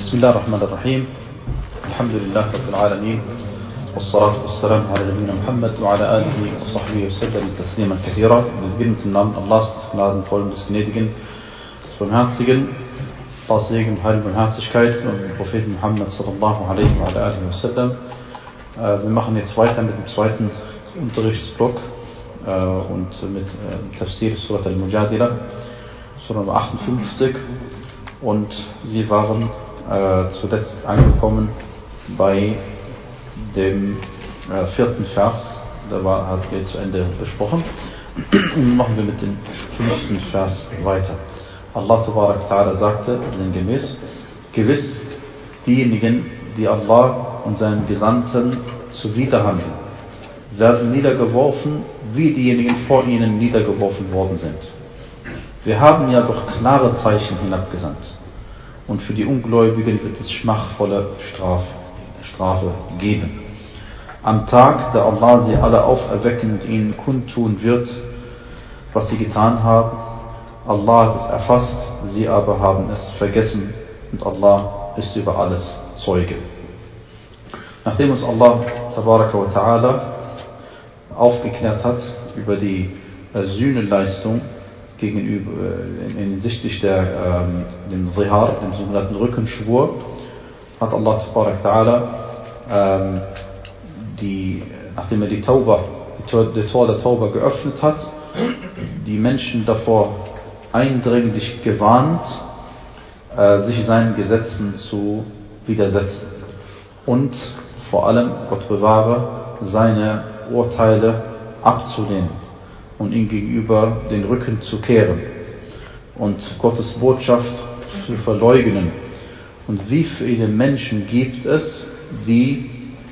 بسم الله الرحمن الرحيم الحمد لله رب العالمين والصلاة والسلام على نبينا Muhammad وعلى آله وصحبه وسلم تسليما كثيرا. Wir beginnen im Namen Allahs, des Gnadenvollen, des Gnädigen, des Barmherzigen, aus Segen und Heil und Barmherzigkeit von dem Propheten Muhammad sallallahu alaihi wa alihi wa sallam. Wir machen jetzt weiter mit dem zweiten Unterrichtsblock und mit Tafsir Surat al-Mujadila, Surah Nummer 58, und wir waren zuletzt angekommen bei dem vierten Vers. Da hat wir zu Ende besprochen. Und machen wir mit dem 5. Vers weiter. Allah Tabarak Ta'ala sagte sinngemäß: Gewiss, diejenigen, die Allah und seinen Gesandten zuwiderhandeln, werden niedergeworfen, wie diejenigen vor ihnen niedergeworfen worden sind. Wir haben ja doch klare Zeichen hinabgesandt, und für die Ungläubigen wird es schmachvolle Strafe geben. Am Tag, da Allah sie alle auferwecken und ihnen kundtun wird, was sie getan haben. Allah hat es erfasst, sie aber haben es vergessen, und Allah ist über alles Zeuge. Nachdem uns Allah Tabaraka wa Ta'ala aufgeklärt hat über die Sühneleistung gegenüber hinsichtlich dem Zihar, dem sogenannten Rückenschwur, hat Allah Tabaraka Ta'ala nachdem er die Tauba, die Tor der Tauba geöffnet hat, die Menschen davor eindringlich gewarnt, sich seinen Gesetzen zu widersetzen und vor allem, Gott bewahre, seine Urteile abzulehnen und ihm gegenüber den Rücken zu kehren und Gottes Botschaft zu verleugnen. Und wie viele Menschen gibt es, die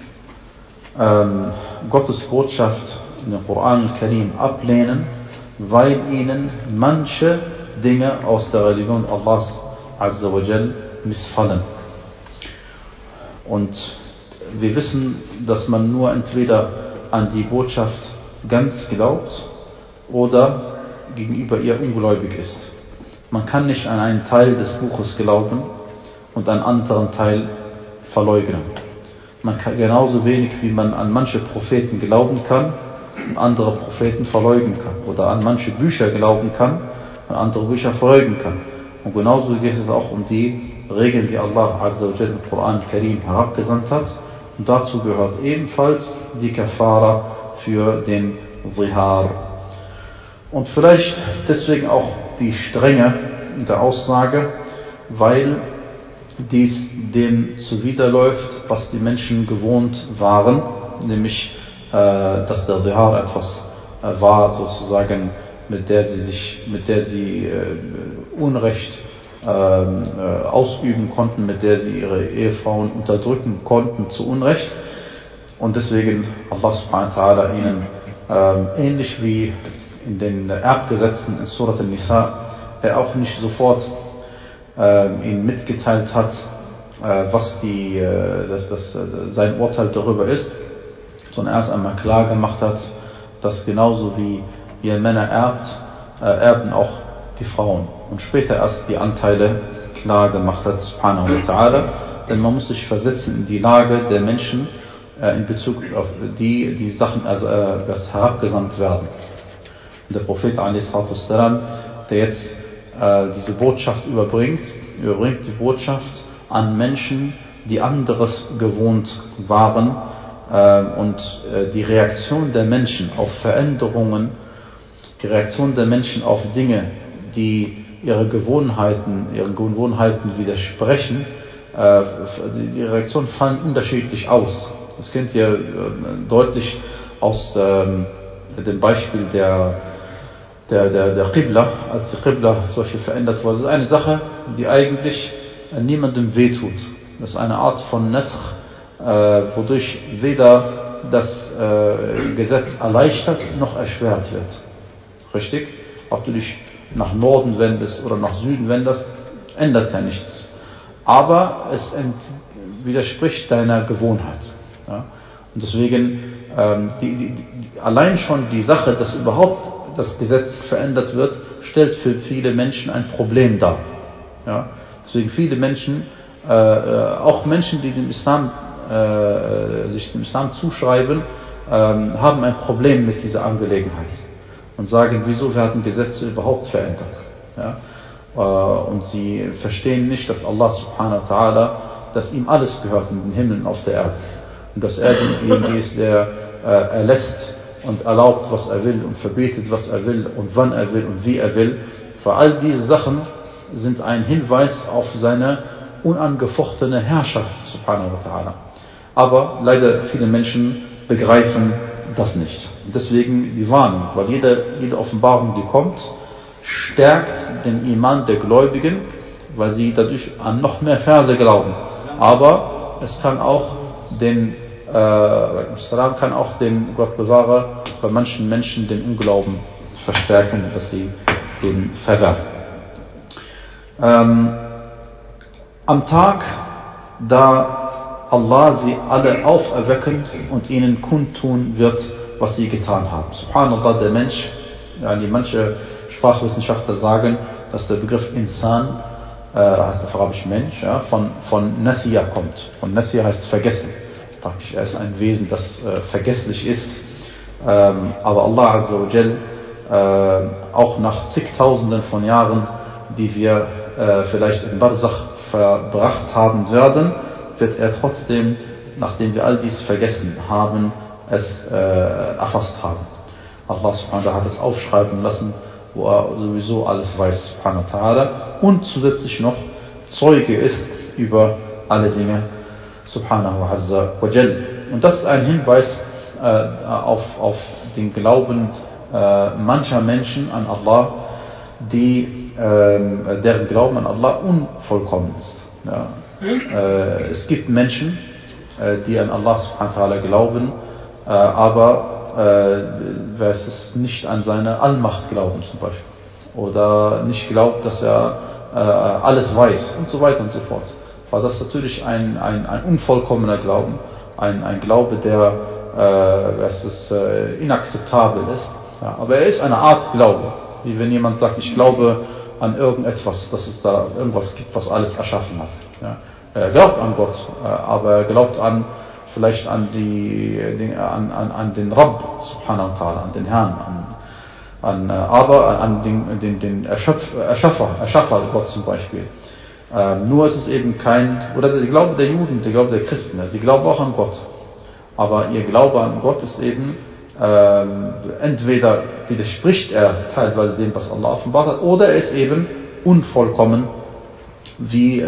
Gottes Botschaft in den Koran al-Karim ablehnen, weil ihnen manche Dinge aus der Religion Allahs Azza wa Jal missfallen. Und wir wissen, dass man nur entweder an die Botschaft ganz glaubt oder gegenüber ihr ungläubig ist. Man kann nicht an einen Teil des Buches glauben und einen anderen Teil verleugnen. Man kann genauso wenig, wie man an manche Propheten glauben kann und andere Propheten verleugnen kann, oder an manche Bücher glauben kann und andere Bücher verleugnen kann. Und genauso geht es auch um die Regeln, die Allah Azza wa Jalla im Koran Karim herabgesandt hat. Und dazu gehört ebenfalls die Kafara für den Zihar. Und vielleicht deswegen auch die Strenge der Aussage, weil dies dem zuwiderläuft, was die Menschen gewohnt waren, nämlich dass der Zihar etwas war, sozusagen, mit der sie Unrecht ausüben konnten, mit der sie ihre Ehefrauen unterdrücken konnten zu Unrecht. Und deswegen Allah subhanahu wa ta'ala ihnen ähnlich wie in den Erbgesetzen in Surat al-Nisa auch nicht sofort ihnen mitgeteilt hat, was sein Urteil darüber ist, sondern erst einmal klar gemacht hat, dass genauso wie ihr Männer erben auch die Frauen, und später erst die Anteile klar gemacht hat, subhanahu wa ta'ala. Denn man muss sich versetzen in die Lage der Menschen in Bezug auf die Sachen, das herabgesandt werden. Und der Prophet a.s., der jetzt diese Botschaft überbringt die Botschaft an Menschen, die anderes gewohnt waren, und die Reaktion der Menschen auf Veränderungen, die Reaktion der Menschen auf Dinge, die ihren Gewohnheiten widersprechen, die Reaktionen fallen unterschiedlich aus. Das kennt ihr deutlich aus dem Beispiel der Qibla, als die Qibla zum Beispiel verändert wurde. Das ist eine Sache, die eigentlich niemandem wehtut. Das ist eine Art von Nasakh, wodurch weder das Gesetz erleichtert noch erschwert wird. Richtig? Ob du dich nach Norden wendest oder nach Süden wendest, ändert ja nichts. Aber es widerspricht deiner Gewohnheit. Ja? Und deswegen allein schon die Sache, dass überhaupt das Gesetz verändert wird, stellt für viele Menschen ein Problem dar. Ja? Deswegen viele Menschen auch Menschen, die sich dem Islam zuschreiben, haben ein Problem mit dieser Angelegenheit und sagen, wieso werden Gesetze überhaupt verändert? Ja? Und sie verstehen nicht, dass Allah subhanahu wa ta'ala, dass ihm alles gehört in den Himmel und auf der Erde. Und dass er derjenige ist, der erlässt und erlaubt, was er will und verbietet, was er will und wann er will und wie er will. Für all diese Sachen sind ein Hinweis auf seine unangefochtene Herrschaft, subhanahu wa ta'ala. Aber leider viele Menschen begreifen das nicht. Und deswegen die Warnung, weil jede Offenbarung, die kommt, stärkt den Iman der Gläubigen, weil sie dadurch an noch mehr Verse glauben. Aber es kann auch den Gott bewahre, bei manchen Menschen den Unglauben verstärken, dass sie den verwerfen. Am Tag, da Allah sie alle auferwecken und ihnen kundtun wird, was sie getan haben. Subhanallah, der Mensch, manche Sprachwissenschaftler sagen, dass der Begriff Insan, heißt auf Arabisch Mensch, ja, von Nasiya kommt. Von Nasiya heißt vergessen. Praktisch, er ist ein Wesen, das vergesslich ist. Aber Allah Azza wa Jal, auch nach zigtausenden von Jahren, die wir vielleicht in Barzakh verbracht haben werden, wird er trotzdem, nachdem wir all dies vergessen haben, es erfasst haben. Allah subhanahu wa ta'ala hat es aufschreiben lassen, wo er sowieso alles weiß, subhanahu wa ta'ala, und zusätzlich noch Zeuge ist über alle Dinge, subhanahu wa jal. Und das ist ein Hinweis auf den Glauben mancher Menschen an Allah, deren Glauben an Allah unvollkommen ist. Ja. Es gibt Menschen, die an Allah subhanahu wa ta'ala glauben, aber es ist nicht an seine Allmacht glauben zum Beispiel. Oder nicht glaubt, dass er alles weiß und so weiter und so fort. Weil das natürlich ein unvollkommener Glauben, ein Glaube, der inakzeptabel ist. Ja, aber er ist eine Art Glaube. Wie wenn jemand sagt, ich glaube an irgendetwas, dass es da irgendwas gibt, was alles erschaffen hat. Ja. Er glaubt an Gott, aber er glaubt vielleicht an den Rabb, subhanahu wa ta'ala, an den Herrn, aber an den Erschaffer Gott zum Beispiel. Nur ist es eben oder der Glaube der Juden, der Glaube der Christen, sie glauben auch an Gott. Aber ihr Glaube an Gott ist eben, entweder widerspricht er teilweise dem, was Allah offenbart hat, oder er ist eben unvollkommen, wie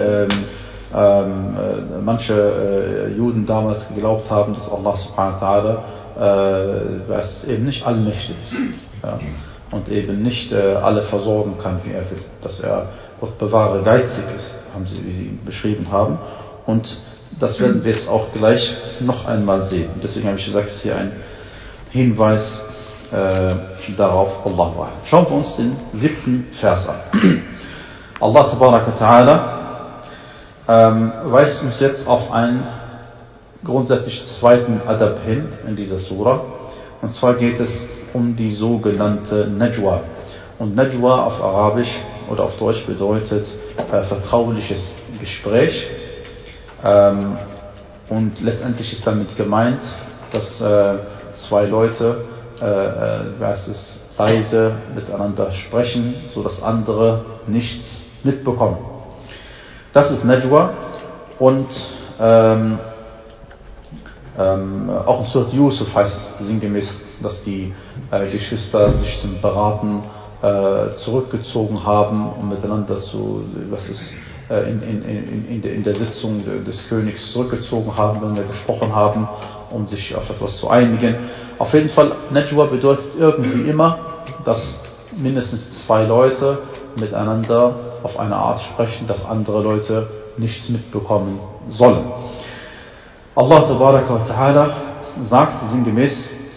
manche Juden damals geglaubt haben, dass Allah subhanahu wa ta'ala eben nicht allmächtig ist, ja, und eben nicht alle versorgen kann, wie er will, dass er, Gott bewahre, geizig ist, wie sie ihn beschrieben haben, und das werden wir jetzt auch gleich noch einmal sehen. Deswegen habe ich gesagt, es ist hier ein Hinweis darauf, Allah wa. Schauen wir uns den 7. Vers an. Allah tabaraka ta'ala weist uns jetzt auf einen grundsätzlich zweiten Adab hin in dieser Surah. Und zwar geht es um die sogenannte Najwa. Und Najwa auf Arabisch oder auf Deutsch bedeutet vertrauliches Gespräch. Und letztendlich ist damit gemeint, dass zwei Leute leise miteinander sprechen, sodass andere nichts mitbekommen. Das ist Najwa. Und auch in Surat Yusuf heißt es sinngemäß, dass die Geschwister sich zum Beraten zurückgezogen haben und miteinander in der Sitzung des Königs zurückgezogen haben, wenn wir gesprochen haben, um sich auf etwas zu einigen. Auf jeden Fall, Najwa bedeutet irgendwie immer, dass mindestens zwei Leute miteinander auf eine Art sprechen, dass andere Leute nichts mitbekommen sollen. Allah tabaraka wa ta'ala sagt sinngemäß,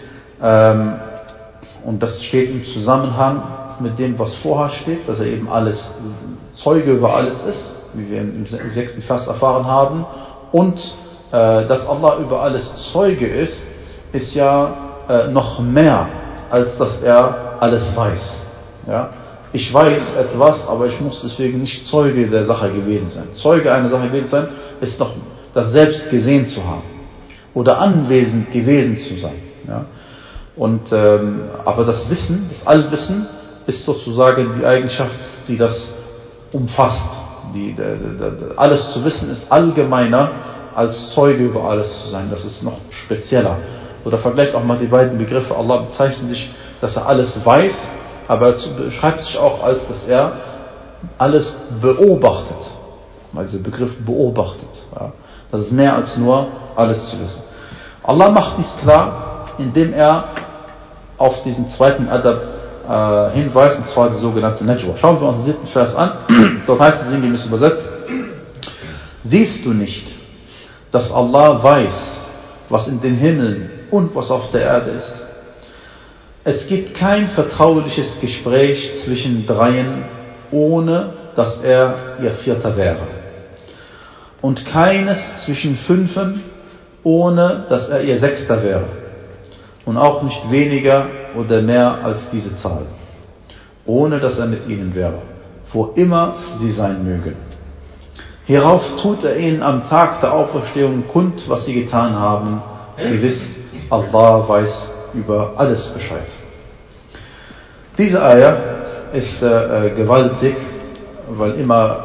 und das steht im Zusammenhang mit dem, was vorher steht, dass er eben Zeuge über alles ist, wie wir im 6. Vers erfahren haben, und dass Allah über alles Zeuge ist ja noch mehr, als dass er alles weiß. Ja? ich weiß etwas, aber ich muss deswegen nicht Zeuge der Sache gewesen sein. Zeuge einer Sache gewesen sein, ist doch das selbst gesehen zu haben oder anwesend gewesen zu sein. Ja? Und, aber das Wissen, das Allwissen, ist sozusagen die Eigenschaft, die das umfasst. Alles zu wissen ist allgemeiner als Zeuge über alles zu sein. Das ist noch spezieller. Oder vergleicht auch mal die beiden Begriffe. Allah bezeichnet sich, dass er alles weiß, aber er beschreibt sich auch als, dass er alles beobachtet. Also der Begriff beobachtet. Ja. Das ist mehr als nur alles zu wissen. Allah macht dies klar, indem er auf diesen zweiten Adab hinweist, und zwar die sogenannte Najwa. Schauen wir uns den 7. Vers an. Dort heißt es sinngemäß übersetzt: Siehst du nicht, dass Allah weiß, was in den Himmeln und was auf der Erde ist? Es gibt kein vertrauliches Gespräch zwischen Dreien, ohne dass er ihr Vierter wäre. Und keines zwischen Fünfen, ohne dass er ihr Sechster wäre. Und auch nicht weniger oder mehr als diese Zahl, ohne dass er mit ihnen wäre, wo immer sie sein mögen. Hierauf tut er ihnen am Tag der Auferstehung kund, was sie getan haben. Gewiss, Allah weiß über alles Bescheid. Diese Ayah ist gewaltig, weil immer,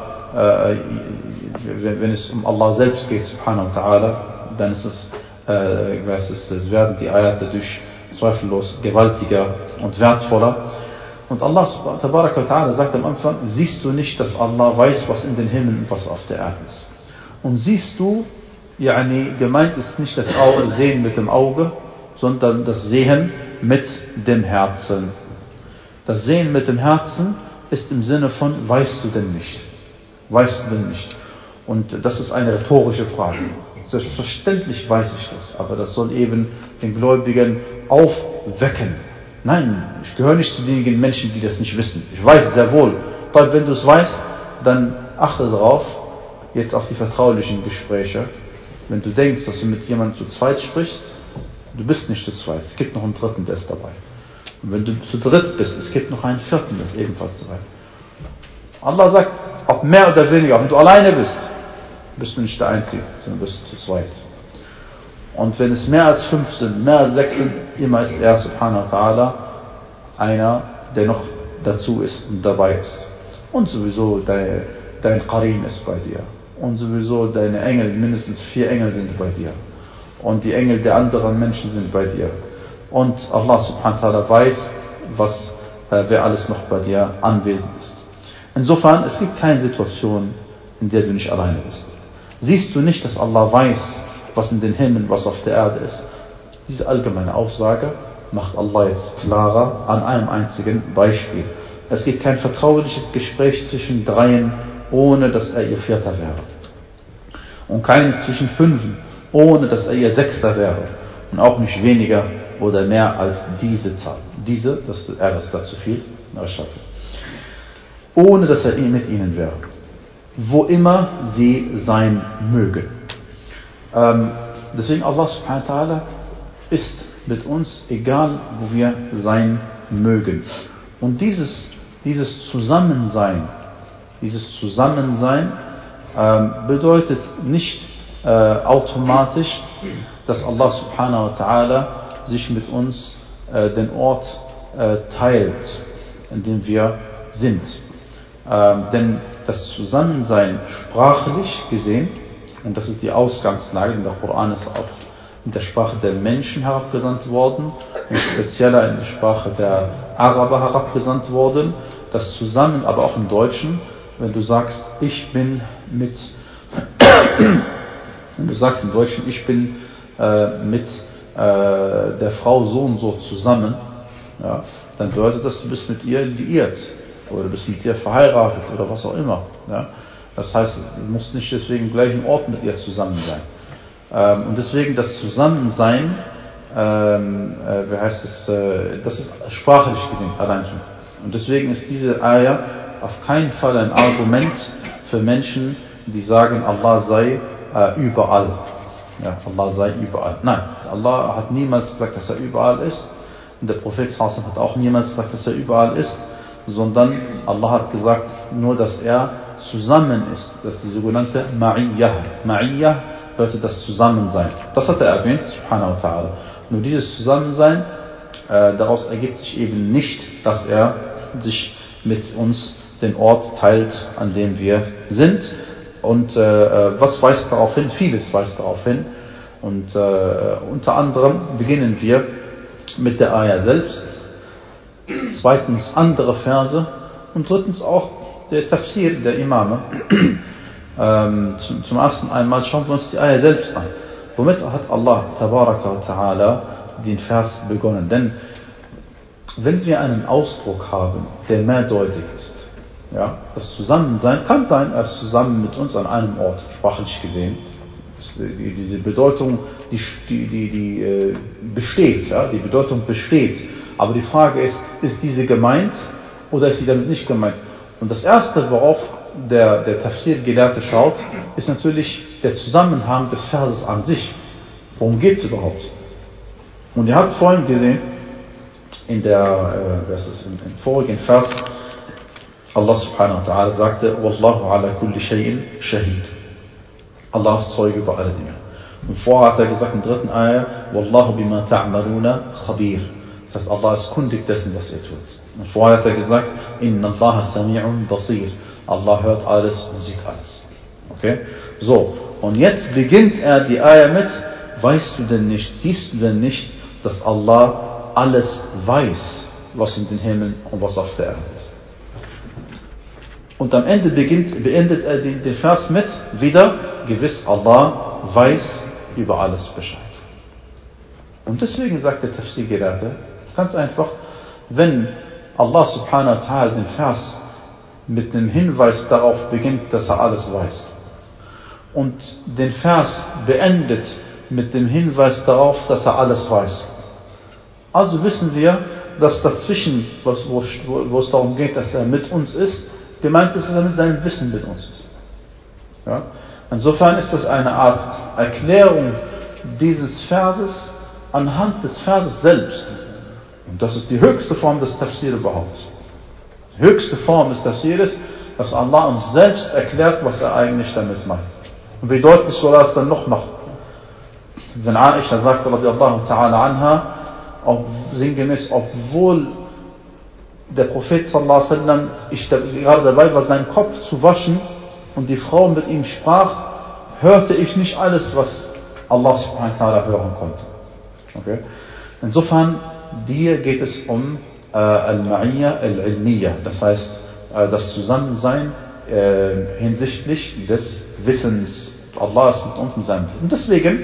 wenn es um Allah selbst geht, subhanahu wa ta'ala, dann ist es werden die Ayat dadurch zweifellos gewaltiger und wertvoller. Und Allah tabaraka wa ta'ala sagt am Anfang: Siehst du nicht, dass Allah weiß, was in den Himmeln und was auf der Erde ist? Und siehst du, gemeint ist nicht das Sehen mit dem Auge, sondern das Sehen mit dem Herzen. Das Sehen mit dem Herzen ist im Sinne von: Weißt du denn nicht? Weißt du denn nicht? Und das ist eine rhetorische Frage. Selbstverständlich weiß ich das, aber das soll eben den Gläubigen aufwecken. Nein, ich gehöre nicht zu denjenigen Menschen, die das nicht wissen. Ich weiß sehr wohl. Aber wenn du es weißt, dann achte darauf, jetzt auf die vertraulichen Gespräche. Wenn du denkst, dass du mit jemandem zu zweit sprichst, du bist nicht zu zweit. Es gibt noch einen dritten, der ist dabei. Und wenn du zu dritt bist, es gibt noch einen vierten, der ist ebenfalls dabei. Allah sagt, ob mehr oder weniger, wenn du alleine bist du nicht der Einzige, sondern bist zu zweit. Und wenn es mehr als 5 sind, mehr als 6 sind, immer ist er, subhanahu wa ta'ala, einer, der noch dazu ist und dabei ist. Und sowieso dein Qarin ist bei dir. Und sowieso deine Engel, mindestens 4 Engel sind bei dir. Und die Engel der anderen Menschen sind bei dir. Und Allah subhanahu wa ta'ala weiß, wer alles noch bei dir anwesend ist. Insofern, es gibt keine Situation, in der du nicht alleine bist. Siehst du nicht, dass Allah weiß, was in den Himmeln, was auf der Erde ist? Diese allgemeine Aussage macht Allah jetzt klarer an einem einzigen Beispiel. Es gibt kein vertrauliches Gespräch zwischen Dreien, ohne dass er ihr Vierter wäre. Und keines zwischen Fünfen, ohne dass er ihr Sechster wäre. Und auch nicht weniger oder mehr als diese Zahl. Diese, das R ist da zu viel, ohne dass er mit ihnen wäre. Wo immer sie sein mögen. Deswegen Allah subhanahu wa ta'ala ist mit uns, egal wo wir sein mögen. Und dieses Zusammensein bedeutet nicht automatisch, dass Allah subhanahu wa ta'ala sich mit uns den Ort teilt, in dem wir sind. Denn das Zusammensein sprachlich gesehen, und das ist die Ausgangslage, denn der Koran ist auch in der Sprache der Menschen herabgesandt worden und spezieller in der Sprache der Araber herabgesandt worden, das zusammen, aber auch im Deutschen, wenn du sagst, wenn du sagst im Deutschen, ich bin mit der Frau so und so zusammen, ja, dann bedeutet das, du bist mit ihr liiert oder du bist mit ihr verheiratet oder was auch immer. Ja. Das heißt, du musst nicht deswegen im gleichen Ort mit ihr zusammen sein. Und deswegen das Zusammensein, das ist sprachlich gesehen allein schon. Und deswegen ist diese Ayah auf keinen Fall ein Argument für Menschen, die sagen, Allah sei überall. Ja, Allah sei überall. Nein, Allah hat niemals gesagt, dass er überall ist. Und der Prophet hat auch niemals gesagt, dass er überall ist. sondern Allah hat gesagt, nur dass er zusammen ist. Das ist die sogenannte Ma'iyyah. Ma'iyyah bedeutet das Zusammensein. Das hat er erwähnt, subhanahu wa ta'ala. Nur dieses Zusammensein, daraus ergibt sich eben nicht, dass er sich mit uns den Ort teilt, an dem wir sind. Und was weist darauf hin? Vieles weist darauf hin. Und unter anderem beginnen wir mit der Ayah selbst, zweitens andere Verse und drittens auch der Tafsir der Imame. Zum ersten einmal schauen wir uns die Ayah selbst an. Womit hat Allah Tabaraka wa Ta'ala den Vers begonnen? Denn wenn wir einen Ausdruck haben, der mehrdeutig ist, ja, das Zusammensein kann sein, er ist zusammen mit uns an einem Ort, sprachlich gesehen. Diese Bedeutung, die besteht, ja, die Bedeutung besteht. Aber die Frage ist diese gemeint oder ist sie damit nicht gemeint? Und das Erste, worauf der Tafsir-Gelehrte schaut, ist natürlich der Zusammenhang des Verses an sich. Worum geht es überhaupt? Und ihr habt vorhin gesehen, im vorigen Vers, Allah subhanahu wa ta'ala sagte, Wallahu ala kulli shay'in shahid. Allah ist Zeuge über alle Dinge. Und vorher hat er gesagt im dritten Ayah, Wallahu bima ta'maluna khabir. Das heißt, Allah ist kundig dessen, was ihr tut. Und vorher hat er gesagt, Inna Allah sami'un basir. Allah hört alles und sieht alles. Okay? So. Und jetzt beginnt er die Ayah mit, weißt du denn nicht, siehst du denn nicht, dass Allah alles weiß, was in den Himmeln und was auf der Erde ist. Und am Ende beendet er den Vers mit, wieder, gewiss Allah weiß über alles Bescheid. Und deswegen sagt der Tafsir-Gelehrte, ganz einfach, wenn Allah subhanahu wa ta'ala den Vers mit einem Hinweis darauf beginnt, dass er alles weiß und den Vers beendet mit dem Hinweis darauf, dass er alles weiß, also wissen wir, dass dazwischen, wo es darum geht, dass er mit uns ist, gemeint ist, dass er mit seinem Wissen mit uns ist. Ja? Insofern ist das eine Art Erklärung dieses Verses anhand des Verses selbst. Und das ist die höchste Form des Tafsir überhaupt. Die höchste Form des Tafsir ist, dass Allah uns selbst erklärt, was er eigentlich damit meint. Und wie deutlich soll er es dann noch machen? Wenn Aisha sagt, radiallahu ta'ala anha, sinngemäß, obwohl der Prophet sallallahu alaihi wasallam, ich gerade dabei war, seinen Kopf zu waschen und die Frau mit ihm sprach, hörte ich nicht alles, was Allah subhanahu wa ta'ala hören konnte. Okay? Insofern, hier geht es um Al-Ma'iyya Al-Ilmiyya, das heißt, das Zusammensein hinsichtlich des Wissens. Allah ist mit uns in seinem Wissen. Und deswegen,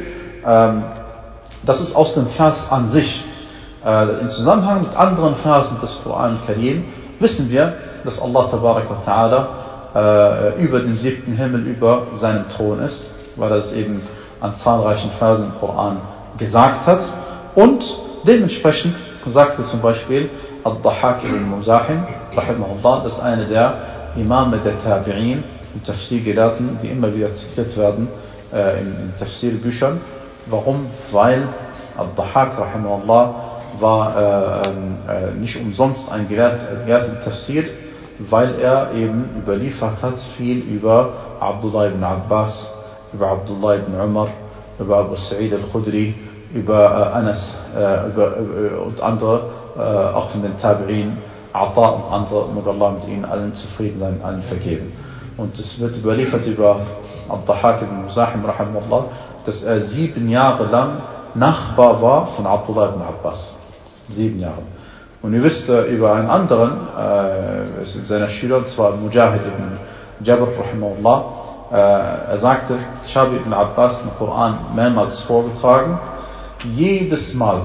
das ist aus dem Vers an sich. Im Zusammenhang mit anderen Versen des Koran Karim wissen wir, dass Allah Tabarak wa Ta'ala über den 7. Himmel, über seinem Thron ist, weil er es eben an zahlreichen Versen im Koran gesagt hat. Und dementsprechend sagte zum Beispiel Al-Dahhak ibn Muzahim, rahimahullah, das ist einer der Imame der Tabi'in und Tafsir-Gelehrten, die immer wieder zitiert werden in Tafsir-Büchern. Warum? Weil Al-Dahhak, rahimahullah, war nicht umsonst ein Gelehrter im Tafsir, weil er eben überliefert hat viel über Abdullah ibn Abbas, über Abdullah ibn Umar, über Abu Sa'id al-Khudri, über Anas und andere, auch von den Tabi'in, Ata und andere, möge Allah mit ihnen allen zufrieden sein, allen vergeben. Und es wird überliefert über Al-Dahhak ibn Muzahim, rahimahullah, dass er 7 Jahre lang Nachbar war von Abdullah ibn Abbas. 7 Jahre. Und ihr wisst über einen anderen, seiner Schüler, und zwar Mujahid ibn Jabr, rahimahullah, er sagte, ich habe Ibn Abbas den Koran mehrmals vorgetragen, jedes Mal,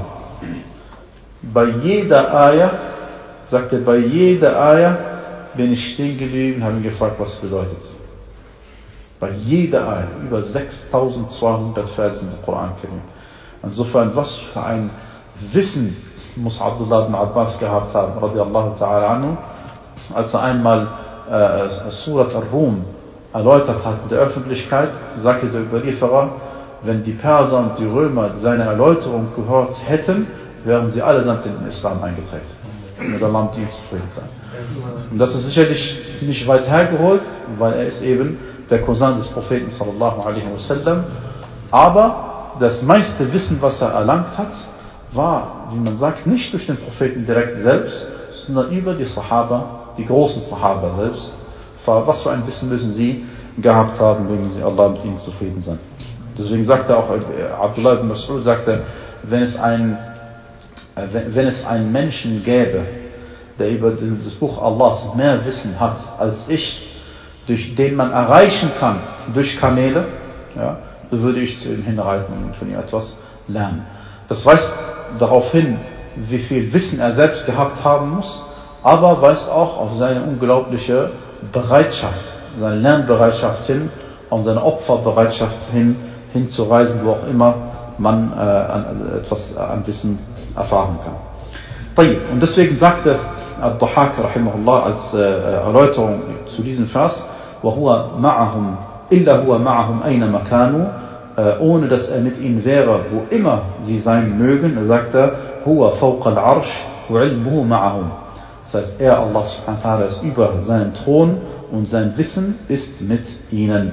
bei jeder Ayah, sagt er, bei jeder Ayah bin ich stehen geblieben und habe ihn gefragt, was bedeutet sie. Bei jeder Ayah, über 6200 Versen im Koran Karim. Insofern, was für ein Wissen muss Abdullah ibn Abbas gehabt haben, radiallahu ta'ala anhu, als er einmal Surat al-Rum erläutert hat in der Öffentlichkeit, sagte der Überlieferer, wenn die Perser und die Römer seine Erläuterung gehört hätten, wären sie allesamt in den Islam eingetreten. mit Allah mit ihm zufrieden sein. Und das ist sicherlich nicht weit hergeholt, weil er ist eben der Cousin des Propheten sallallahu alaihi wasallam. Aber das meiste Wissen, was er erlangt hat, war, wie man sagt, nicht durch den Propheten direkt selbst, sondern über die Sahaba, die großen Sahaba selbst. Was für ein Wissen müssen sie gehabt haben, mögen sie Allah mit ihnen zufrieden sein. Deswegen sagte auch Abdullah ibn Mas'ud, sagte, wenn es einen Menschen gäbe, der über das Buch Allahs mehr Wissen hat als ich, durch den man erreichen kann durch Kamele, ja, so würde ich zu ihm hinreiten und von ihm etwas lernen. Das weist darauf hin, wie viel Wissen er selbst gehabt haben muss, aber weist auch auf seine unglaubliche Bereitschaft, seine Lernbereitschaft hin, und seine Opferbereitschaft hinzureisen, wo auch immer man etwas an Wissen erfahren kann. Und deswegen sagte Ad-Dhahhak rahimahullah als Erläuterung zu diesem Vers, وَهُوَ مَعَهُمْ إِلَّا هُوَ مَعَهُمْ أَيْنَمَا كَانُوا, ohne dass er mit ihnen wäre, wo immer sie sein mögen. Er sagte, هُوَ فَوْقَ الْعَرْشِ وَعِلْمُهُ مَعَهُمْ. Das heißt, er, Allah subhanahu wa ta'ala, ist über seinen Thron und sein Wissen ist mit ihnen.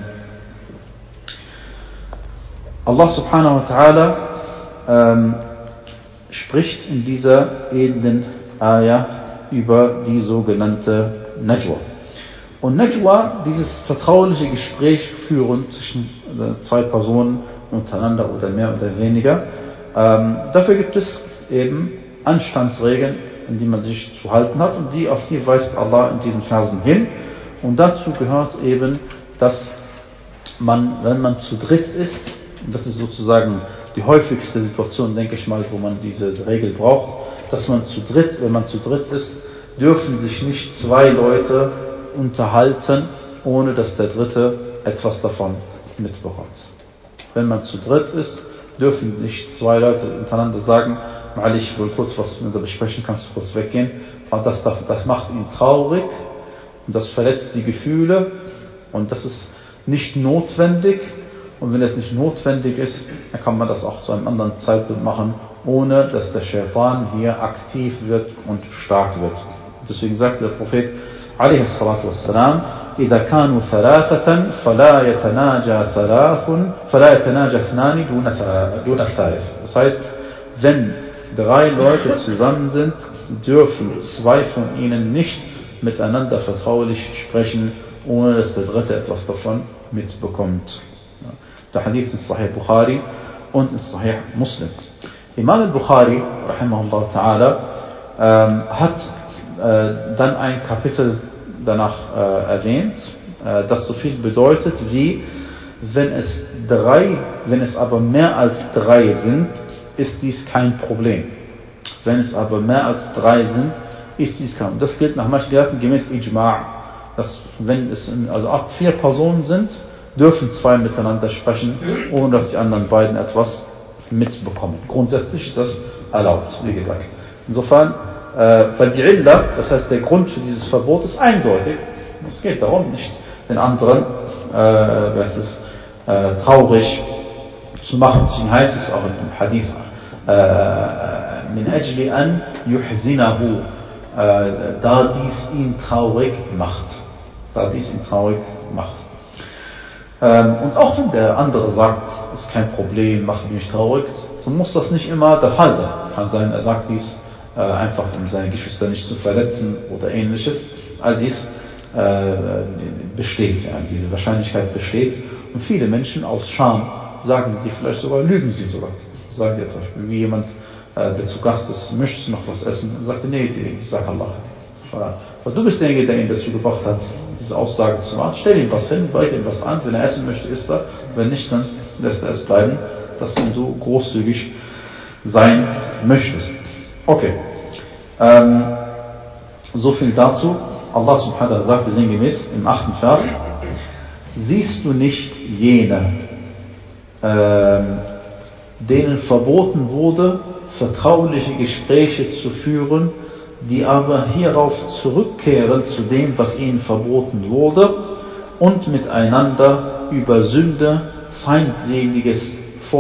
Allah subhanahu wa ta'ala spricht in dieser edlen Ayah über die sogenannte Najwa. Und Najwa, dieses vertrauliche Gespräch führen zwischen zwei Personen untereinander oder mehr oder weniger, dafür gibt es eben Anstandsregeln, an die man sich zu halten hat, und auf die weist Allah in diesen Versen hin. Und dazu gehört eben, dass man, wenn man zu dritt ist, und das ist sozusagen die häufigste Situation, denke ich mal, wo man diese Regel braucht, dass man zu dritt, wenn man zu dritt ist, dürfen sich nicht zwei Leute unterhalten, ohne dass der Dritte etwas davon mitbekommt. Wenn man zu dritt ist, dürfen nicht zwei Leute untereinander sagen, ich will kurz was mit dir besprechen, kannst du kurz weggehen. Und das macht ihn traurig und das verletzt die Gefühle und das ist nicht notwendig. Und wenn es nicht notwendig ist, dann kann man das auch zu einem anderen Zeitpunkt machen, ohne dass der Shaitan hier aktiv wird und stark wird. Deswegen sagt der Prophet عليه الصلاة والسلام إذا كانوا ثلاثة فلا يتناجى اثنان دون الثالث. Das heißt, wenn drei Leute zusammen sind, dürfen zwei von ihnen nicht miteinander vertraulich sprechen, ohne dass der Dritte etwas davon mitbekommt. Der Hadith ist Sahih Bukhari und in Sahih Muslim. Imam al-Bukhari rahimahullah ta'ala hat dann ein Kapitel danach erwähnt, das so viel bedeutet wie, wenn es aber mehr als drei sind, ist dies kein Problem. Wenn es aber mehr als drei sind, ist dies kein Problem. Das gilt nach manchen Gelehrten gemäß Ijma', dass wenn es also ab 4 Personen sind, dürfen zwei miteinander sprechen, ohne dass die anderen beiden etwas mitbekommen. Grundsätzlich ist das erlaubt, wie gesagt. Insofern, weil die Illa, das heißt der Grund für dieses Verbot, ist eindeutig. Es geht darum, nicht den anderen traurig zu machen. Deswegen heißt es auch im Hadith, min ajli an yuhzinahu, da dies ihn traurig macht. Und auch wenn der andere sagt, ist kein Problem, macht mich nicht traurig, so muss das nicht immer der Fall sein. Kann sein, er sagt dies einfach, um seine Geschwister nicht zu verletzen oder ähnliches. All dies besteht, ja, diese Wahrscheinlichkeit besteht. Und viele Menschen aus Scham sagen sie vielleicht sogar, lügen sie sogar. Sagen die zum Beispiel, wie jemand, der zu Gast ist, möchtest du noch was essen? Und sagte, nee, ich sage Allah. Weil du bist derjenige, der ihn dazu gebracht hat, diese Aussage zu machen. Stell ihm was hin, bereite ihm was an. Wenn er essen möchte, isst er. Wenn nicht, dann lässt er es bleiben, dass du großzügig sein möchtest. Okay. So viel dazu. Allah subhanahu wa ta'ala sagt sinngemäß im 8. Vers: Siehst du nicht jene, denen verboten wurde, vertrauliche Gespräche zu führen, die aber hierauf zurückkehren zu dem, was ihnen verboten wurde, und miteinander über Sünde, feindseliges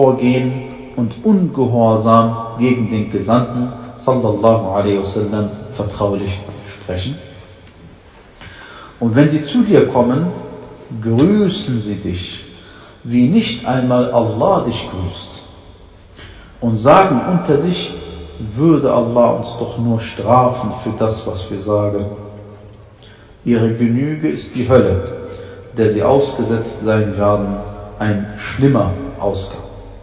Vorgehen und Ungehorsam gegen den Gesandten sallallahu alaihi wasallam vertraulich sprechen. Und wenn sie zu dir kommen, grüßen sie dich, wie nicht einmal Allah dich grüßt. Und sagen unter sich, würde Allah uns doch nur strafen für das, was wir sagen. Ihre Genüge ist die Hölle, der sie ausgesetzt sein werden, ein schlimmer Ausgang.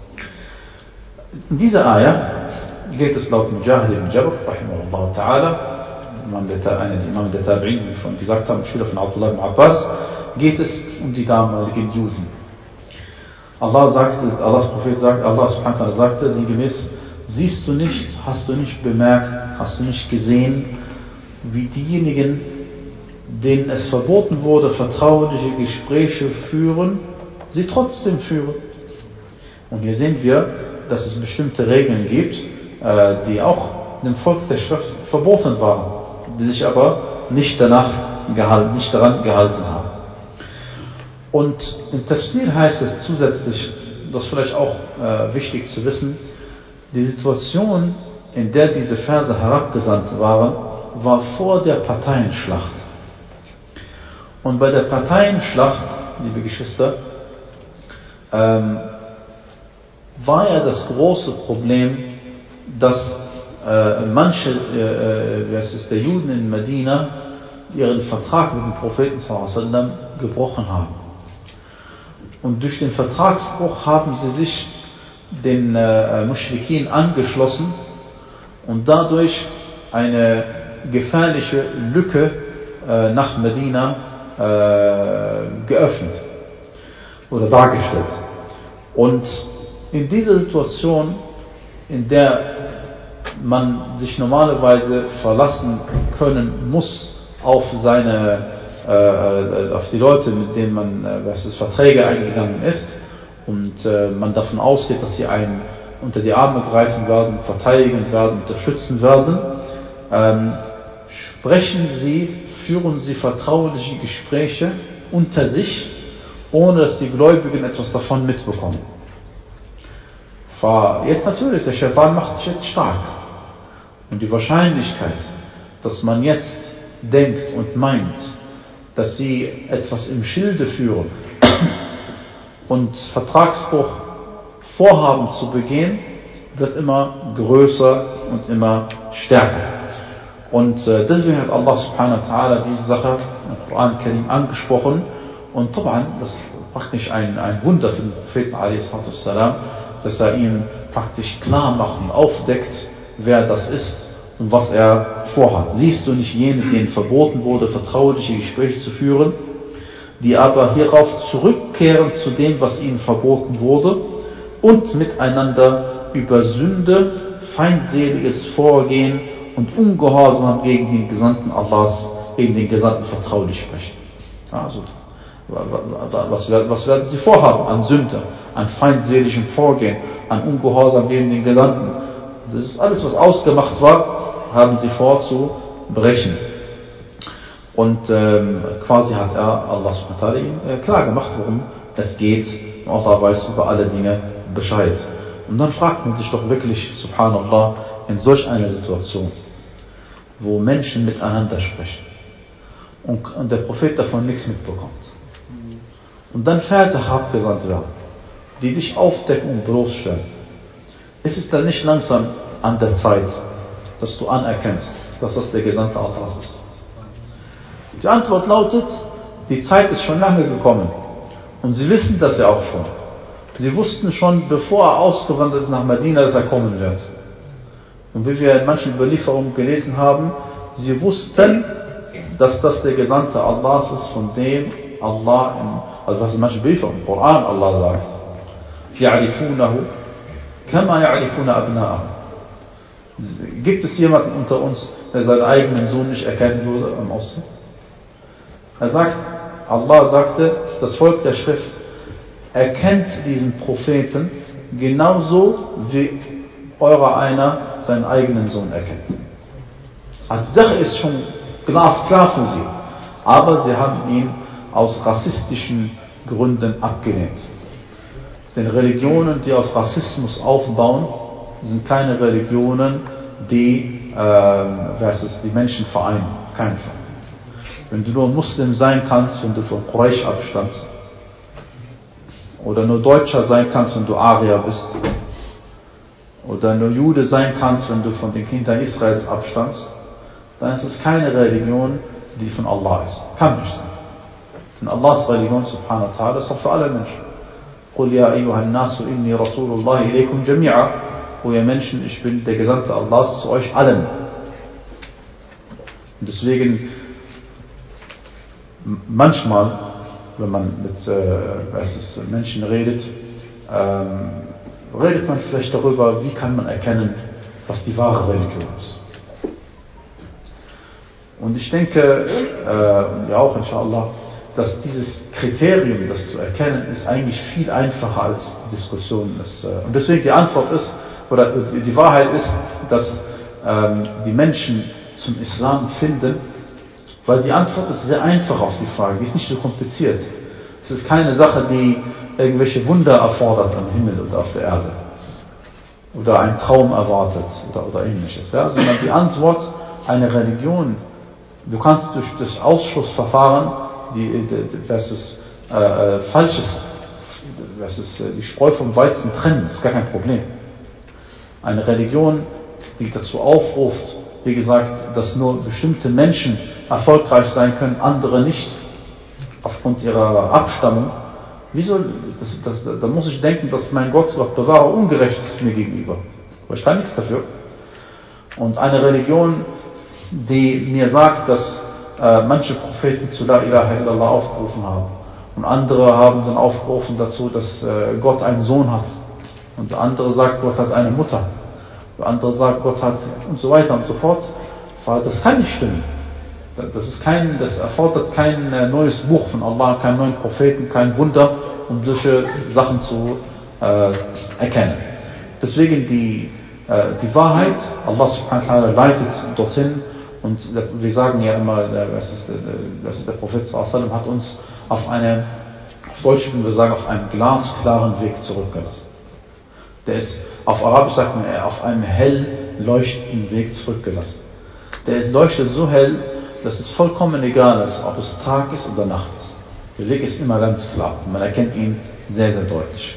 In dieser Ayah geht es laut Mujahid ibn Jabr, rahimahullah ta'ala, einer der Imam der Tabi'in, wie wir schon gesagt haben, Schüler von Abdullah ibn Abbas, geht es um die damaligen Juden. Allahs Prophet sagt, Allah subhanahu wa ta'ala sagte sinngemäß, siehst du nicht, hast du nicht bemerkt, hast du nicht gesehen, wie diejenigen, denen es verboten wurde, vertrauliche Gespräche führen, sie trotzdem führen. Und hier sehen wir, dass es bestimmte Regeln gibt, die auch dem Volk der Schrift verboten waren, die sich aber nicht daran gehalten haben. Und im Tafsir heißt es zusätzlich, das ist vielleicht auch wichtig zu wissen, die Situation, in der diese Verse herabgesandt waren, war vor der Parteienschlacht. Und bei der Parteienschlacht, liebe Geschwister, war ja das große Problem, dass manche der Juden in Medina ihren Vertrag mit dem Propheten sallallahu alaihi wasallam gebrochen haben. Und durch den Vertragsbruch haben sie sich den Muschrikin angeschlossen und dadurch eine gefährliche Lücke nach Medina geöffnet oder dargestellt. Und in dieser Situation, in der man sich normalerweise verlassen können muss auf auf die Leute, mit denen man Verträge eingegangen ist, und man davon ausgeht, dass sie einen unter die Arme greifen werden, verteidigen werden, unterstützen werden, führen sie vertrauliche Gespräche unter sich, ohne dass die Gläubigen etwas davon mitbekommen. Jetzt natürlich, der Schaitan macht sich jetzt stark. Und die Wahrscheinlichkeit, dass man jetzt denkt und meint, dass sie etwas im Schilde führen und Vertragsbruch vorhaben zu begehen, wird immer größer und immer stärker. Und deswegen hat Allah subhanahu wa ta'ala diese Sache im Koran Karim angesprochen. Und das ist praktisch ein Wunder für den Propheten a.s., dass er ihm praktisch klar macht und aufdeckt, wer das ist und was er vorhat. Siehst du nicht jene, denen verboten wurde, vertrauliche Gespräche zu führen, die aber hierauf zurückkehren zu dem, was ihnen verboten wurde, und miteinander über Sünde, feindseliges Vorgehen und Ungehorsam gegen den Gesandten Allahs, gegen den Gesandten vertraulich sprechen. Also, was werden sie vorhaben an Sünde, an feindseligem Vorgehen, an Ungehorsam gegen den Gesandten? Das ist alles, was ausgemacht war, haben sie vor zu brechen. Und quasi hat Allah subhanahu wa ta'ala ihm klar gemacht, worum es geht. Und Allah weiß über alle Dinge Bescheid. Und dann fragt man sich doch wirklich, subhanallah, in solch einer Situation, wo Menschen miteinander sprechen und der Prophet davon nichts mitbekommt, und dann Verse herabgesandt werden, die dich aufdecken und bloßstellen, ist es dann nicht langsam an der Zeit, dass du anerkennst, dass das der Gesandte Allahs ist? Die Antwort lautet, die Zeit ist schon lange gekommen. Und sie wissen das ja auch schon. Sie wussten schon, bevor er ausgewandert ist nach Medina, dass er kommen wird. Und wie wir in manchen Überlieferungen gelesen haben, sie wussten, dass das der Gesandte Allahs ist, von dem Allah, also was in manchen Überlieferungen im Koran Allah sagt, يَعْرِفُونَهُ كَمَا يَعْرِفُونَ أَبْنَاءَهُ. Gibt es jemanden unter uns, der seinen eigenen Sohn nicht erkennen würde am Osten? Allah sagte, das Volk der Schrift erkennt diesen Propheten genauso wie eurer einer seinen eigenen Sohn erkennt. Also die Sache ist schon glasklar für sie, aber sie haben ihn aus rassistischen Gründen abgelehnt. Denn Religionen, die auf Rassismus aufbauen, sind keine Religionen, die die Menschen vereinen. Kein Fall. Wenn du nur Muslim sein kannst, wenn du von Quraysh abstammst, oder nur Deutscher sein kannst, wenn du Arier bist, oder nur Jude sein kannst, wenn du von den Kindern Israels abstammst, dann ist es keine Religion, die von Allah ist. Kann nicht sein. Denn Allahs Religion, subhanahu wa ta'ala, ist doch für alle Menschen. قُلْ يَا أَيُّهَا النَّاسُ إِنِّي رَسُولُ اللَّهِ إِلَيْكُمْ جَمِيعًا. O ihr Menschen, ich bin der Gesandte Allahs zu euch allen. Und deswegen, manchmal, wenn man mit Menschen redet, redet man vielleicht darüber, wie kann man erkennen, was die wahre Religion ist. Und ich denke, ja auch inshallah, dass dieses Kriterium, das zu erkennen, ist eigentlich viel einfacher als die Diskussion ist. Und deswegen die Antwort ist, oder die Wahrheit ist, dass die Menschen zum Islam finden, weil die Antwort ist sehr einfach auf die Frage, die ist nicht so kompliziert. Es ist keine Sache, die irgendwelche Wunder erfordert am Himmel oder auf der Erde. Oder einen Traum erwartet oder ähnliches. Ja? Sondern die Antwort, eine Religion, du kannst durch das Ausschlussverfahren Falsches, die Spreu vom Weizen trennen, ist gar kein Problem. Eine Religion, die dazu aufruft, wie gesagt, dass nur bestimmte Menschen erfolgreich sein können, andere nicht, aufgrund ihrer Abstammung. Wieso? Da muss ich denken, dass mein Gott bewahre, ungerecht ist mir gegenüber. Aber ich kann nichts dafür. Und eine Religion, die mir sagt, dass manche Propheten zu La ilaha illallah aufgerufen haben. Und andere haben dann aufgerufen dazu, dass Gott einen Sohn hat. Und der andere sagt, Gott hat eine Mutter. Der andere sagt, Gott hat und so weiter und so fort. Das kann nicht stimmen. Das erfordert kein neues Buch von Allah, keinen neuen Propheten, kein Wunder, um solche Sachen zu erkennen. Deswegen die Wahrheit, Allah subhanahu wa ta'ala leitet dorthin. Und wir sagen ja immer, der Prophet sallallahu alaihi wasallam hat uns auf Deutsch würden wir sagen, auf einem glasklaren Weg zurückgelassen. Der ist, auf Arabisch sagt man, auf einem hell leuchtenden Weg zurückgelassen. Der leuchtet so hell, dass es vollkommen egal ist, ob es Tag ist oder Nacht ist. Der Weg ist immer ganz klar. Man erkennt ihn sehr, sehr deutlich.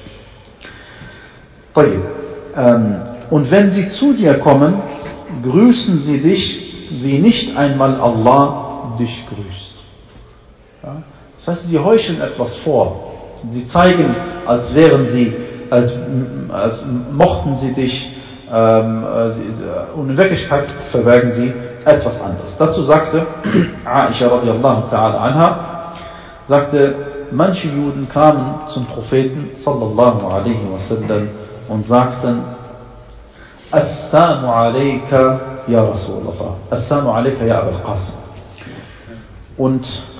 Und wenn sie zu dir kommen, grüßen sie dich, wie nicht einmal Allah dich grüßt. Ja? Das heißt, sie heucheln etwas vor. Sie zeigen, als wären sie, als mochten sie dich, und in Wirklichkeit verbergen sie etwas anderes. Dazu sagte Aisha radiallahu ta'ala anha, sagte, manche Juden kamen zum Propheten sallallahu alaihi wasallam und sagten, Assalamu alayka ya Rasulallah, Assalamu alayka ya Abul Qasim. Und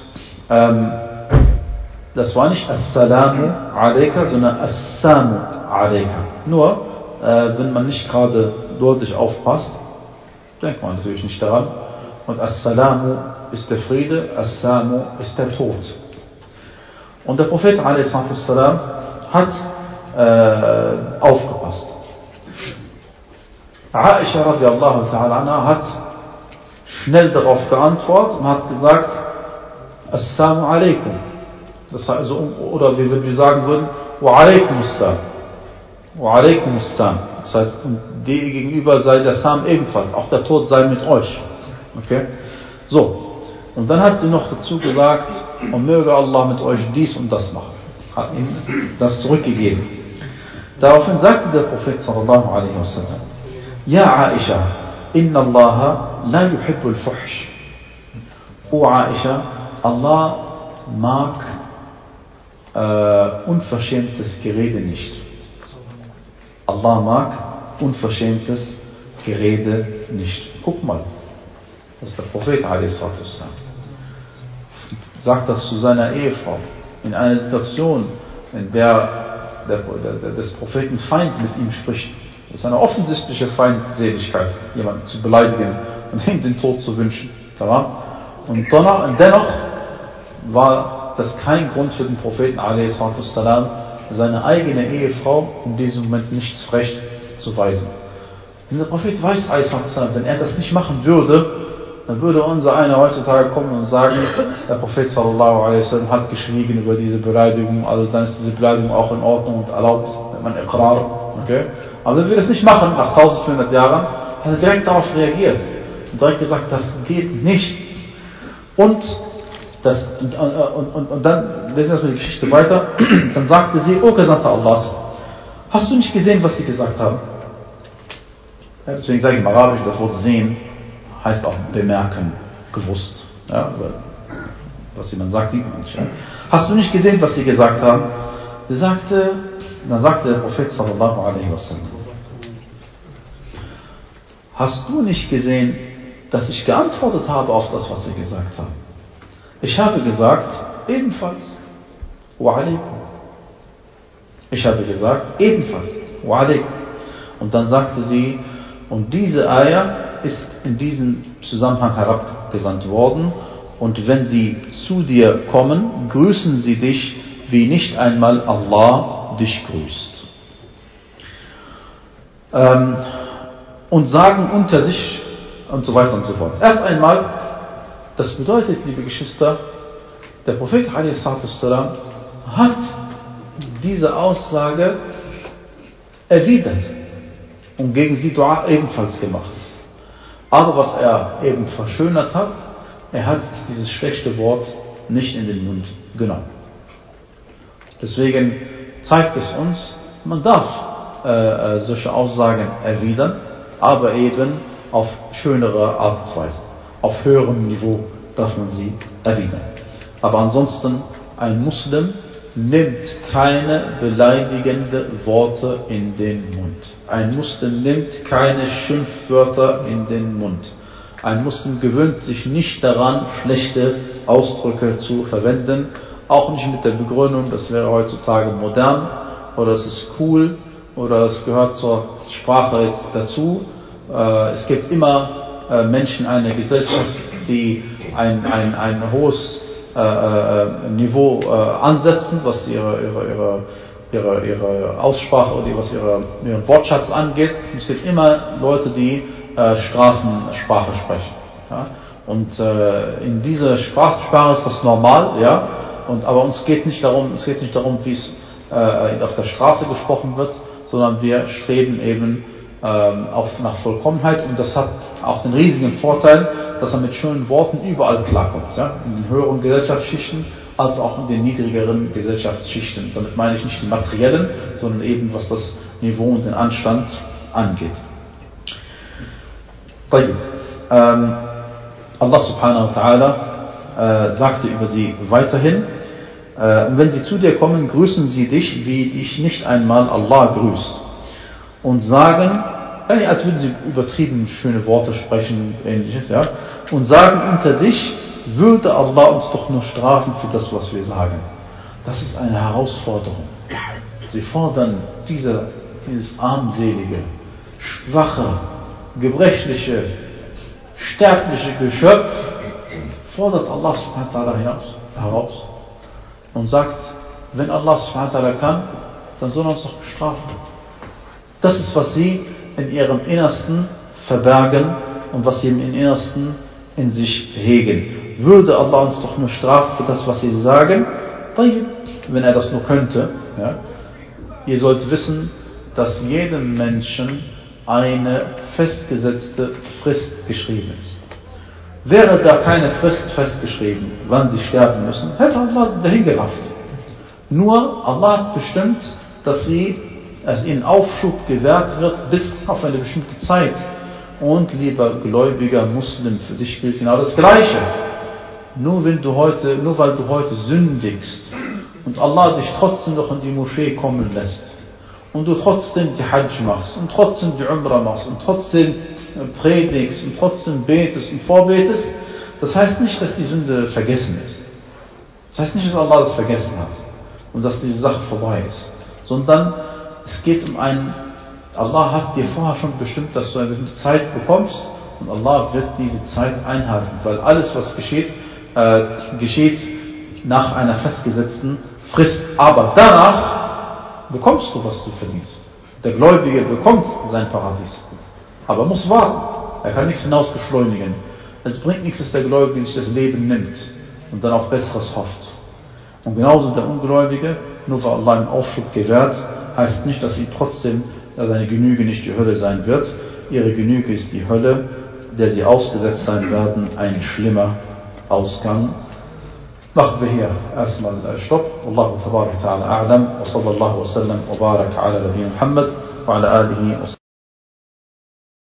das war nicht Assalamu alayka, sondern Assalamu alayka. Nur, wenn man nicht gerade deutlich aufpasst, denkt man natürlich nicht daran. Und Assalamu ist der Friede, Assalamu ist der Tod. Und der Prophet a.s. hat aufgepasst. Aisha radiallahu ta'ala anha hat schnell darauf geantwortet und hat gesagt, Assalamu alaikum. Das heißt, oder wie wir sagen würden, Wa alaikum assalam. Wa alaikum assalam. Das heißt, und dem gegenüber sei der Salam ebenfalls, auch der Tod sei mit euch. Okay? So. Und dann hat sie noch dazu gesagt, und möge Allah mit euch dies und das machen. Hat ihm das zurückgegeben. Daraufhin sagte der Prophet sallallahu alaihi wasallam, Ja Aisha, inna Allah la yuhibbul fuhsh. O Aisha, Allah mag unverschämtes Gerede nicht. Allah mag unverschämtes Gerede nicht. Guck mal, das ist der Prophet a.s. sagt das zu seiner Ehefrau in einer Situation, in der des Propheten Feind mit ihm spricht. Das ist eine offensichtliche Feindseligkeit, jemanden zu beleidigen und ihm den Tod zu wünschen. Und dennoch war das kein Grund für den Propheten a.s. seine eigene Ehefrau in diesem Moment nicht zurecht zu weisen. Denn der Prophet weiß, wenn er das nicht machen würde, dann würde unser einer heutzutage kommen und sagen, der Prophet sallallahu alaihi wasallam hat geschwiegen über diese Beleidigung, also dann ist diese Beleidigung auch in Ordnung und erlaubt, wenn man Iqrar, okay? Aber wenn wir das nicht machen, nach 1400 Jahren, hat er direkt darauf reagiert und direkt gesagt, das geht nicht. Und dann lesen wir die Geschichte weiter, dann sagte sie, O Gesandter Allahs, hast du nicht gesehen, was sie gesagt haben? Ja, deswegen sage ich im Arabischen, das Wort sehen heißt auch bemerken, gewusst. Ja, was jemand sagt, sieht man nicht. Ja. Hast du nicht gesehen, was sie gesagt haben? Dann sagte der Prophet sallallahu alaihi wasallam, hast du nicht gesehen, dass ich geantwortet habe auf das, was sie gesagt haben? Ich habe gesagt, ebenfalls, wa alaikum. Ich habe gesagt, ebenfalls, wa alaikum. Und dann sagte sie, und diese Ayah ist in diesem Zusammenhang herabgesandt worden, und wenn sie zu dir kommen, grüßen sie dich, wie nicht einmal Allah dich grüßt. Und sagen unter sich und so weiter und so fort. Erst einmal, das bedeutet, liebe Geschwister, der Prophet ﷺ hat diese Aussage erwidert und gegen sie Dua ebenfalls gemacht. Aber was er eben verschönert hat, er hat dieses schlechte Wort nicht in den Mund genommen. Deswegen zeigt es uns, man darf solche Aussagen erwidern, aber eben auf schönere Art und Weise. Auf höherem Niveau darf man sie erwidern. Aber ansonsten, ein Muslim nimmt keine beleidigenden Worte in den Mund. Ein Muslim nimmt keine Schimpfwörter in den Mund. Ein Muslim gewöhnt sich nicht daran, schlechte Ausdrücke zu verwenden, auch nicht mit der Begründung, das wäre heutzutage modern oder es ist cool oder es gehört zur Sprache jetzt dazu. Es gibt immer Menschen in einer Gesellschaft, die ein hohes Niveau ansetzen, was ihre Aussprache oder was ihren Wortschatz angeht. Es gibt immer Leute, die Straßensprache sprechen. Ja? Und in dieser Sprache ist das normal, ja. Aber uns geht nicht darum, wie es auf der Straße gesprochen wird, sondern wir streben eben nach Vollkommenheit, und das hat auch den riesigen Vorteil, dass man mit schönen Worten überall klarkommt, ja? In den höheren Gesellschaftsschichten als auch in den niedrigeren Gesellschaftsschichten. Damit meine ich nicht die materiellen, sondern eben was das Niveau und den Anstand angeht. Allah subhanahu wa ta'ala sagte über sie weiterhin, und wenn sie zu dir kommen, grüßen sie dich, wie dich nicht einmal Allah grüßt, und sagen, als würden sie übertrieben schöne Worte sprechen, ähnliches, ja, und sagen unter sich, würde Allah uns doch nur strafen für das, was wir sagen. Das ist eine Herausforderung. Sie fordern dieses armselige, schwache, gebrechliche, sterbliche Geschöpf, fordert Allah subhanahu wa ta'ala heraus und sagt, wenn Allah subhanahu wa ta'ala kann, dann soll er uns doch bestrafen. Das ist, was sie in ihrem Innersten verbergen und was sie im Innersten in sich hegen. Würde Allah uns doch nur strafen für das, was sie sagen, wenn er das nur könnte. Ja. Ihr sollt wissen, dass jedem Menschen eine festgesetzte Frist geschrieben ist. Wäre da keine Frist festgeschrieben, wann sie sterben müssen, hätte Allah sie dahin gerafft. Nur Allah hat bestimmt, dass ihnen Aufschub gewährt wird bis auf eine bestimmte Zeit. Und lieber gläubiger Muslim, für dich gilt genau das Gleiche. Nur weil du heute sündigst und Allah dich trotzdem noch in die Moschee kommen lässt und du trotzdem die Hajj machst und trotzdem die Umrah machst und trotzdem predigst und trotzdem betest und vorbetest, das heißt nicht, dass die Sünde vergessen ist. Das heißt nicht, dass Allah das vergessen hat und dass diese Sache vorbei ist, sondern es geht um Allah hat dir vorher schon bestimmt, dass du eine bestimmte Zeit bekommst, und Allah wird diese Zeit einhalten, weil alles, was geschieht nach einer festgesetzten Frist. Aber danach bekommst du, was du verdienst. Der Gläubige bekommt sein Paradies. Aber er muss warten. Er kann nichts hinaus beschleunigen. Es bringt nichts, dass der Gläubige sich das Leben nimmt und dann auf Besseres hofft. Und genauso der Ungläubige, nur weil Allah einen Aufschub gewährt, heißt nicht, dass ihm trotzdem seine Genüge nicht die Hölle sein wird. Ihre Genüge ist die Hölle, der sie ausgesetzt sein werden, ein schlimmer Ausgang. Machen wir hier erstmal Stopp. Wallahu tabarak ta'ala a'lam wa sallallahu wa sallam wa barak ala Nabi Muhammad wa ala alihi wa